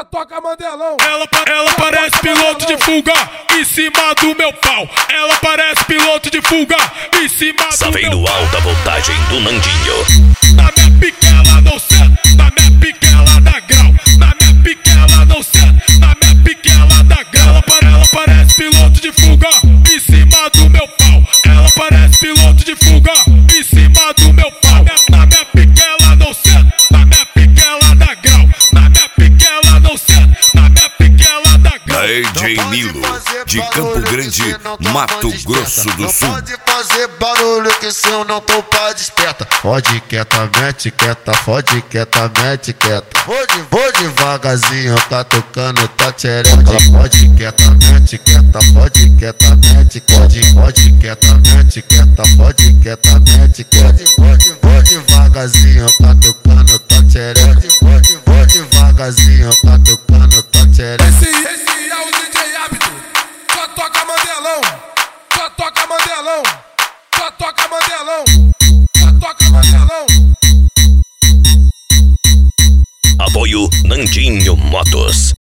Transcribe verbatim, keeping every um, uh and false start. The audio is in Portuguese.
só toca Mandelão. Ela, ela parece piloto de fuga em cima do meu pau. Ela parece piloto de fuga em cima Só do vem meu no pau. alta voltagem do Nandinho. Na minha pique ela não senta, na minha pique ela dá grau. Na minha pique ela não senta, na minha pique ela dá grau. Ela, para, ela parece piloto de fuga em cima do meu pau. Ela parece piloto de fuga em cima do meu pau. Na minha pique ela não senta, na minha pique ela dá grau. Na minha pique ela não senta, na minha pique ela dá grau. D J Nilo, de Campo Grande, Mato Grosso do Sul. Pode fazer barulho que se eu não tô pra desperta. Fode quieta, mete quieta, fode quieta, mete quieta. Vou, de, vou devagarzinho, tá tocando, tá tchereca. Fode quieta, mete quieta, fode quieta, mete quieta. Fode quieta, mete quieta, fode quieta, mete quieta. Vou, de, vou devagarzinho, tá tocando, tá tchereca. Vou, de, vou devagarzinho, tá tocando, tá tchereca. Esse, esse é o D J Hábito. Só toca Mandelão. Só toca Mandelão. Só toca Mandelão. Só toca Mandelão. Apoio Nandinho Motos.